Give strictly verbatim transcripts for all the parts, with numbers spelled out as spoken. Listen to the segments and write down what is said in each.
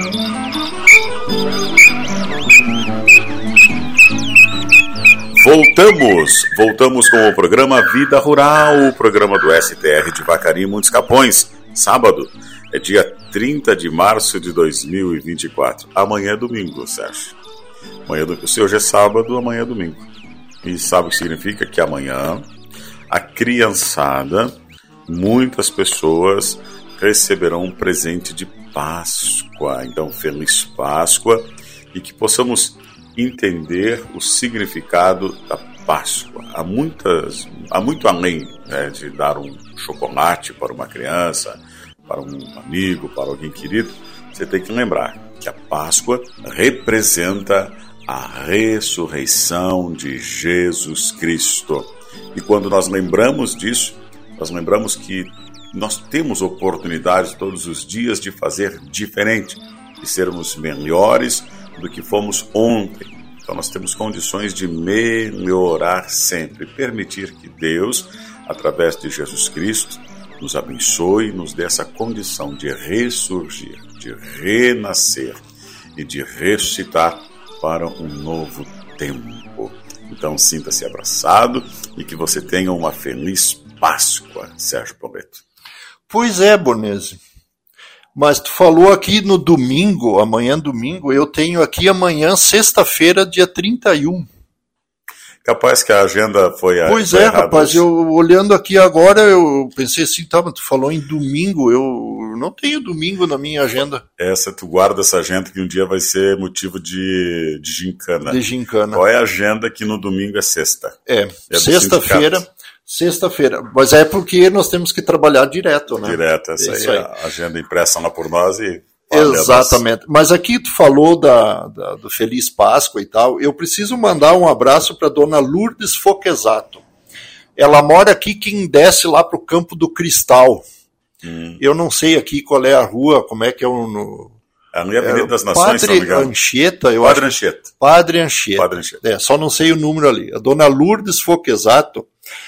Voltamos, voltamos com o programa Vida Rural, o programa do S T R de Vacaria, Montes Capões. Sábado é dia trinta de março de dois mil e vinte e quatro. Amanhã é domingo, Sérgio. Amanhã do... Se hoje é sábado, amanhã é domingo. E sabe o que significa? Que amanhã a criançada, muitas pessoas receberão um presente de Páscoa. Então, feliz Páscoa e que possamos entender o significado da Páscoa. Há, muitas, há muito além, né, de dar um chocolate para uma criança, para um amigo, para alguém querido. Você tem que lembrar que a Páscoa representa a ressurreição de Jesus Cristo. E quando nós lembramos disso, nós lembramos que nós temos oportunidade todos os dias de fazer diferente, de sermos melhores do que fomos ontem. Então nós temos condições de melhorar sempre, permitir que Deus, através de Jesus Cristo, nos abençoe e nos dê essa condição de ressurgir, de renascer e de ressuscitar para um novo tempo. Então sinta-se abraçado e que você tenha uma feliz Páscoa, Sérgio Pauleto. Pois é, Bonese. Mas tu falou aqui no domingo, amanhã domingo, eu tenho aqui amanhã, sexta-feira, dia trinta e um. Capaz que a agenda foi a Pois é, rapaz, eu olhando aqui agora, eu pensei assim, tá, mas tu falou em domingo, eu não tenho domingo na minha agenda. Essa, tu guarda essa agenda que um dia vai ser motivo de, de gincana. De gincana. Qual é a agenda que no domingo é sexta? É, é sexta-feira, sexta-feira, mas é porque nós temos que trabalhar direto, né? Direto, essa é aí, aí, a agenda impressa lá por nós e... Exatamente, mas aqui tu falou da, da, do Feliz Páscoa e tal, eu preciso mandar um abraço para dona Lourdes Foquesato. Ela mora aqui, quem desce lá pro Campo do Cristal. Hum. Eu não sei aqui qual é a rua, como é que é o... No, é a Avenida é, das Nações, Padre Anchieta, eu Padre acho. Anchieta. Padre Anchieta. Padre Anchieta. É, só não sei o número ali. A dona Lourdes Foquesato,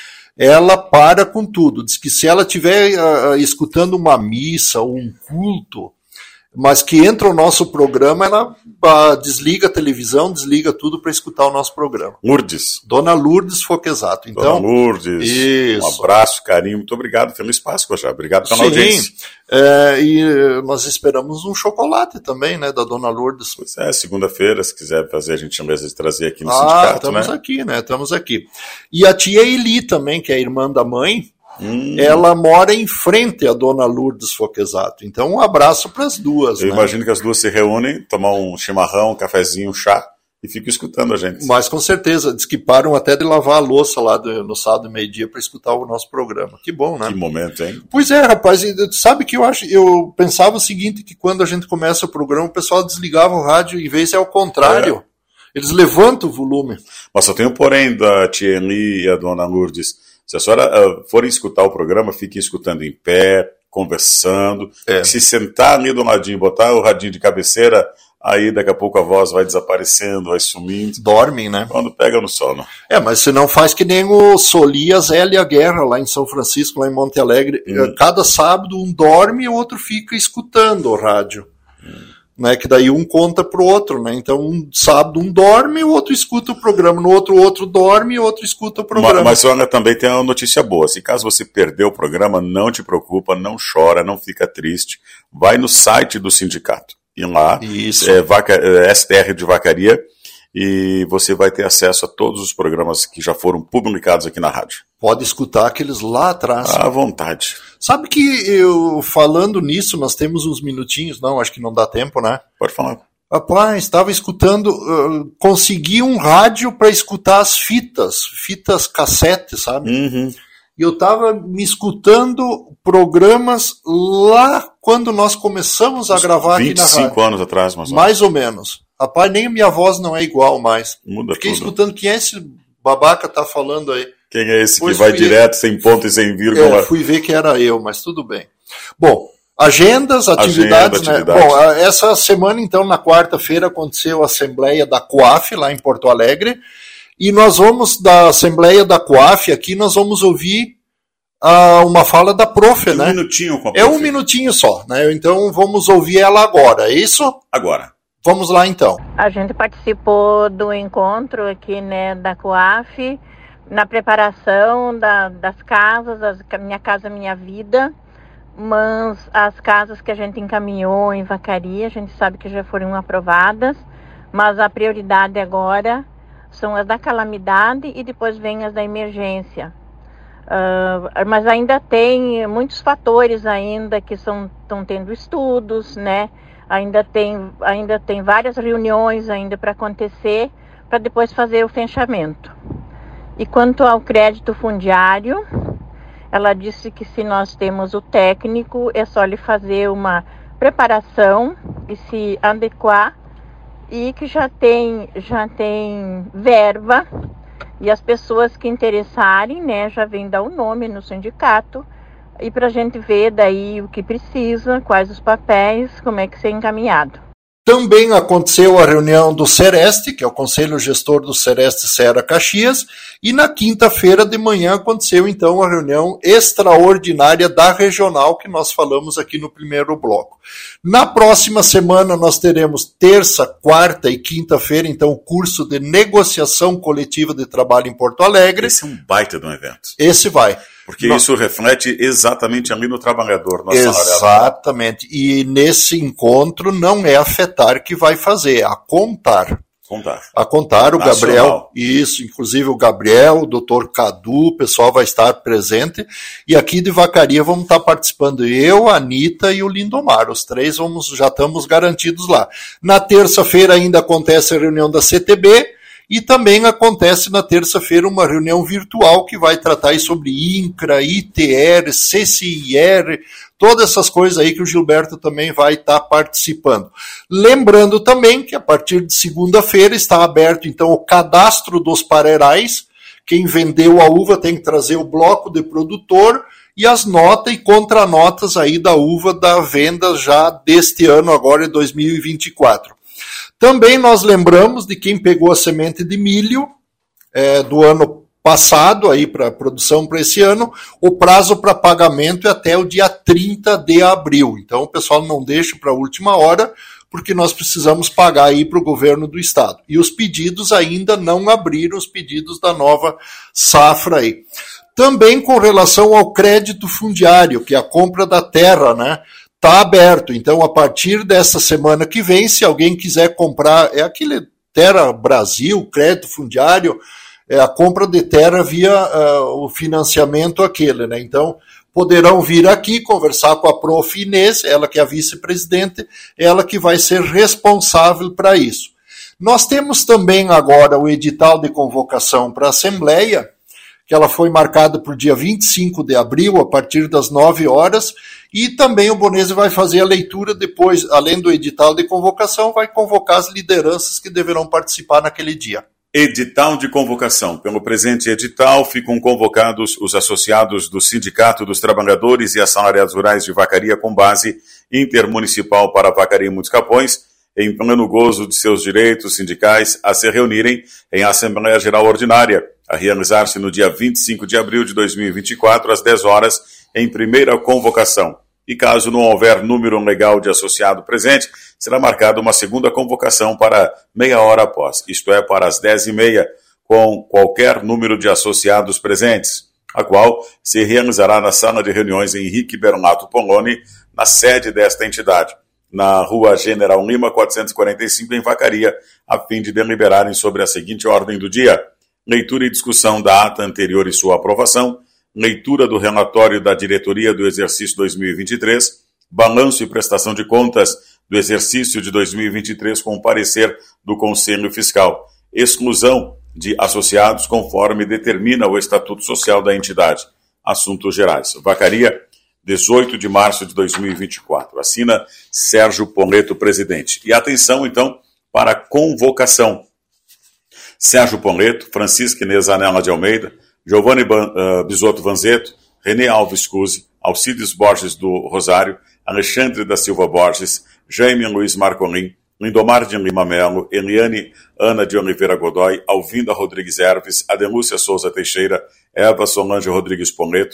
ela para com tudo. Diz que se ela estiver uh, escutando uma missa ou um culto, mas que entra o nosso programa, ela uh, desliga a televisão, desliga tudo para escutar o nosso programa. Lourdes. Dona Lourdes Foquesato. Então, Dona Lourdes, isso. Um abraço, carinho, muito obrigado, feliz Páscoa já, obrigado pela Sim, audiência. É, e nós esperamos um chocolate também, né, da Dona Lourdes. Pois é, segunda-feira, se quiser fazer a gentileza de trazer aqui no ah, sindicato, estamos né? aqui, né, estamos aqui. E a tia Eli também, que é a irmã da mãe, Hum. ela mora em frente à Dona Lourdes Foquesato. Então, um abraço para as duas. Eu né? imagino que as duas se reúnem, tomam um chimarrão, um cafezinho, um chá e ficam escutando a gente. Mas com certeza, diz que param até de lavar a louça lá do, no sábado e meio-dia para escutar o nosso programa. Que bom, né? Que momento, hein? Pois é, rapaz, e sabe que eu acho, eu pensava o seguinte, que quando a gente começa o programa, o pessoal desligava o rádio, em vez é ao contrário. É. Eles levantam o volume. Mas só tem um porém da tia Eli e a Dona Lourdes. Se a senhora uh, forem escutar o programa, fiquem escutando em pé, conversando. É. Se sentar ali do ladinho, botar o radinho de cabeceira, aí daqui a pouco a voz vai desaparecendo, vai sumindo. Dormem, né? Quando pega no sono. É, mas se não faz que nem o Solias Hélia Guerra, lá em São Francisco, lá em Monte Alegre. Hum. Cada sábado um dorme e o outro fica escutando o rádio. Hum. Né, que daí um conta pro outro, né? Então, um sábado um dorme, o outro escuta o programa, no outro o outro dorme e o outro escuta o programa. Mas, mas senhora, também tem uma notícia boa. Se caso você perdeu o programa, não te preocupa, não chora, não fica triste. Vai no site do sindicato. E lá, Isso. É, vaca, é, S T R de Vacaria, e você vai ter acesso a todos os programas que já foram publicados aqui na rádio. Pode escutar aqueles lá atrás. À vontade. Sabe que eu, falando nisso, nós temos uns minutinhos, não, acho que não dá tempo, né? Pode falar. Rapaz, estava escutando, uh, consegui um rádio para escutar as fitas, fitas cassete, sabe? Uhum. E eu estava me escutando programas lá quando nós começamos a gravar aqui na rádio. vinte e cinco anos atrás, mais ou menos. Mais ou menos. Rapaz, nem a minha voz não é igual mais. Muda Fiquei tudo. escutando quem é esse babaca tá falando aí. Quem é esse Pois que vai fui... direto, sem ponto e sem vírgula? É, fui ver que era eu, mas tudo bem. Bom, agendas, atividades, Agenda, né? atividade. Bom, essa semana, então, na quarta-feira, aconteceu a Assembleia da Coaf, lá em Porto Alegre, e nós vamos, da Assembleia da Coaf, aqui nós vamos ouvir ah, uma fala da prof, um né? minutinho com a prof. É um minutinho só, né? Então vamos ouvir ela agora, é isso? Agora. Vamos lá então. A gente participou do encontro aqui, né, da COAF, na preparação da, das casas, as, Minha Casa Minha Vida, mas as casas que a gente encaminhou em Vacaria, a gente sabe que já foram aprovadas, mas a prioridade agora são as da calamidade e depois vem as da emergência. Uh, mas ainda tem muitos fatores ainda que estão tendo estudos, né? Ainda tem, ainda tem várias reuniões ainda para acontecer, para depois fazer o fechamento. E quanto ao crédito fundiário, ela disse que se nós temos o técnico, é só lhe fazer uma preparação e se adequar, e que já tem, já tem verba, e as pessoas que interessarem, né, já vêm dar o nome no sindicato, e para a gente ver daí o que precisa, quais os papéis, como é que ser encaminhado. Também aconteceu a reunião do Sereste, que é o Conselho Gestor do Sereste Ceará Caxias, e na quinta-feira de manhã aconteceu então a reunião extraordinária da regional, que nós falamos aqui no primeiro bloco. Na próxima semana nós teremos terça, quarta e quinta-feira, então, o curso de negociação coletiva de trabalho em Porto Alegre. Esse é um baita de um evento. Esse vai. Porque Não. isso reflete exatamente ali no trabalhador. No exatamente. E nesse encontro não é afetar que vai fazer, é a contar. Contar. A contar, o Nacional. Gabriel, isso, inclusive o Gabriel, o doutor Cadu, o pessoal vai estar presente. E aqui de Vacaria vamos estar participando eu, a Anitta e o Lindomar. Os três vamos, já estamos garantidos lá. Na terça-feira ainda acontece a reunião da C T B. E também acontece na terça-feira uma reunião virtual que vai tratar aí sobre INCRA, I T R, C C I R, todas essas coisas aí que o Gilberto também vai estar participando. Lembrando também que a partir de segunda-feira está aberto então o cadastro dos parerais. Quem vendeu a uva tem que trazer o bloco de produtor e as notas e contranotas aí da uva da venda já deste ano, agora em dois mil e vinte e quatro. Também nós lembramos de quem pegou a semente de milho é, do ano passado aí para produção para esse ano, o prazo para pagamento é até o dia trinta de abril. Então o pessoal não deixa para a última hora, porque nós precisamos pagar aí para o governo do estado. E os pedidos ainda não abriram, os pedidos da nova safra aí. Também com relação ao crédito fundiário, que é a compra da terra, né? Está aberto, então a partir dessa semana que vem, se alguém quiser comprar, é aquele Terra Brasil, crédito fundiário, é a compra de terra via uh, o financiamento aquele, né? Então poderão vir aqui conversar com a prof Inês, ela que é a vice-presidente, ela que vai ser responsável para isso. Nós temos também agora o edital de convocação para a Assembleia, que ela foi marcada para o dia vinte e cinco de abril, a partir das nove horas, e também o Bonese vai fazer a leitura depois, além do edital de convocação, vai convocar as lideranças que deverão participar naquele dia. Edital de convocação. Pelo presente edital, ficam convocados os associados do Sindicato dos Trabalhadores e Assalariados Rurais de Vacaria com base intermunicipal para Vacaria e Muitos Capões, em pleno gozo de seus direitos sindicais, a se reunirem em Assembleia Geral Ordinária, a realizar-se no dia vinte e cinco de abril de dois mil e vinte e quatro, às dez horas, em primeira convocação. E caso não houver número legal de associado presente, será marcada uma segunda convocação para meia hora após, isto é, para as dez e meia, com qualquer número de associados presentes, a qual se realizará na sala de reuniões Henrique Bernato Poloni, na sede desta entidade, na Rua General Lima, quatrocentos e quarenta e cinco, em Vacaria, a fim de deliberarem sobre a seguinte ordem do dia: leitura e discussão da ata anterior e sua aprovação, leitura do relatório da diretoria do exercício dois mil e vinte e três, balanço e prestação de contas do exercício de dois mil e vinte e três com parecer do Conselho Fiscal, exclusão de associados conforme determina o Estatuto Social da entidade. Assuntos gerais. Vacaria, dezoito de março de dois mil e vinte e quatro. Assina Sérgio Poleto, presidente. E atenção, então, para a convocação. Sérgio Poleto, Francisca Inês Anela de Almeida, Giovanni uh, Bisotto Vanzetto, René Alves Cusi, Alcides Borges do Rosário, Alexandre da Silva Borges, Jaime Luiz Marcolin, Lindomar de Lima Melo, Eliane Ana de Oliveira Godoy, Alvinda Rodrigues Herves, Adelúcia Souza Teixeira, Eva Solange Rodrigues Poleto,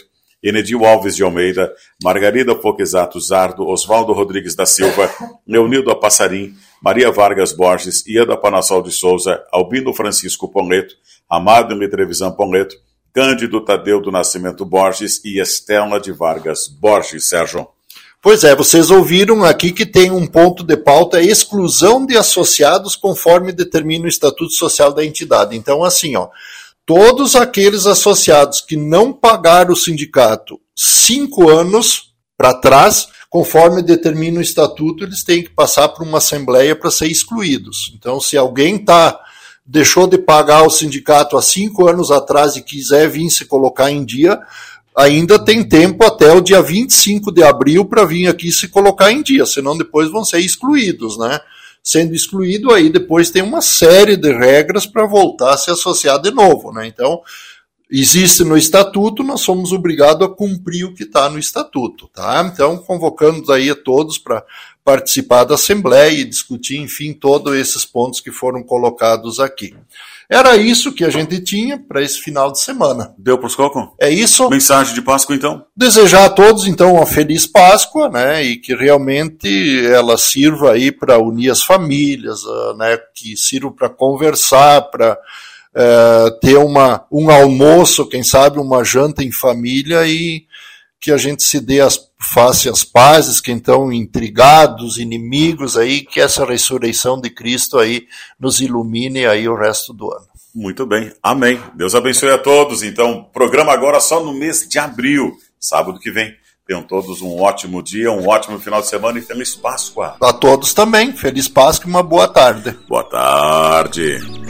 Enedil Alves de Almeida, Margarida Foquesato Zardo, Oswaldo Rodrigues da Silva, Leonildo Passarim, Maria Vargas Borges, Ieda Panassol de Souza, Albino Francisco Ponleto, Amado Mitrevisan Ponleto, Cândido Tadeu do Nascimento Borges e Estela de Vargas Borges, Sérgio. Pois é, vocês ouviram aqui que tem um ponto de pauta, a exclusão de associados conforme determina o Estatuto Social da entidade. Então, assim, ó, todos aqueles associados que não pagaram o sindicato cinco anos para trás, conforme determina o Estatuto, eles têm que passar por uma assembleia para ser excluídos. Então, se alguém tá, deixou de pagar o sindicato há cinco anos atrás e quiser vir se colocar em dia, ainda tem tempo até o dia vinte e cinco de abril para vir aqui se colocar em dia, senão depois vão ser excluídos, né? Sendo excluído, aí depois tem uma série de regras para voltar a se associar de novo, né? Então, existe no Estatuto, nós somos obrigados a cumprir o que está no Estatuto, tá? Então, convocamos aí a todos para participar da Assembleia e discutir, enfim, todos esses pontos que foram colocados aqui. Era isso que a gente tinha para esse final de semana. Deu para os cocos? É isso. Mensagem de Páscoa, então? Desejar a todos, então, uma feliz Páscoa, né? E que realmente ela sirva aí para unir as famílias, né? Que sirva para conversar, para é, ter uma, um almoço, quem sabe uma janta em família e que a gente se dê as, faça as pazes, que estão intrigados, inimigos aí, que essa ressurreição de Cristo aí nos ilumine aí o resto do ano. Muito bem, amém. Deus abençoe a todos. Então, programa agora só no mês de abril, sábado que vem. Tenham todos um ótimo dia, um ótimo final de semana e feliz Páscoa. A todos também, feliz Páscoa e uma boa tarde. Boa tarde.